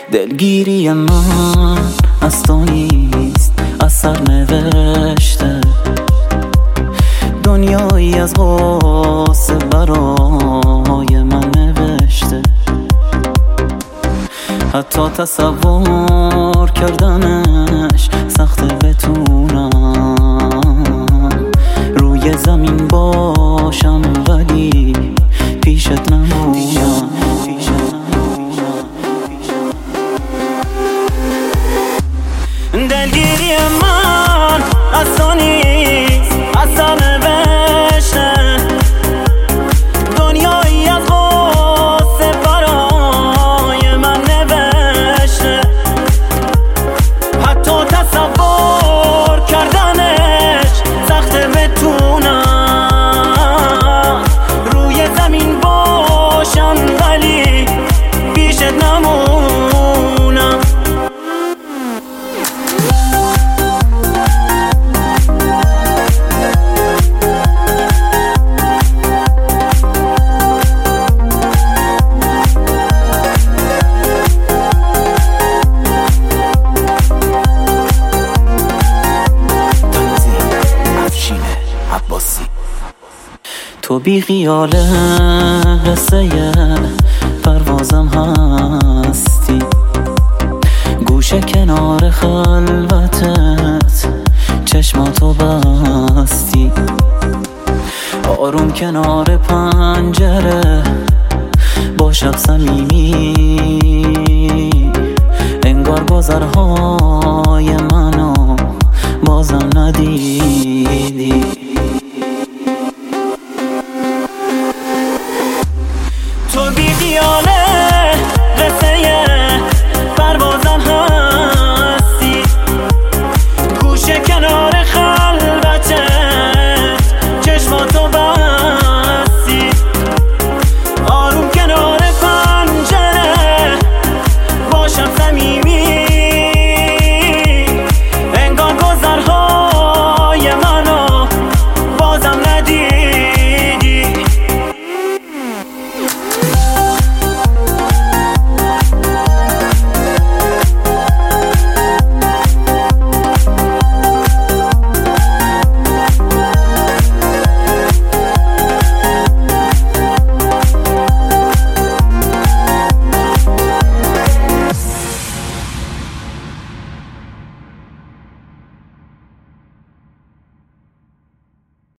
دلگیری من از تو نیست، از سر نوشته دنیایی از غصه برای من نوشته. حتی تصور کردنش سخته، بتونم روی زمین باشم ولی پیشت نمونم. دلگیری من از تو نیست، از سر نوشته دنیایی از غصه برای من نوشته. حتی تصور کردنش سخته، بتونم روی زمین باشم ولی پیشت نمونم. تو بی خیال قصه پروازم هستی، گوشه کنار خلوتت چشماتو بستی، آروم کنار پنجره با شب صمیمی، انگار گذرهای منو بازم ندیدی.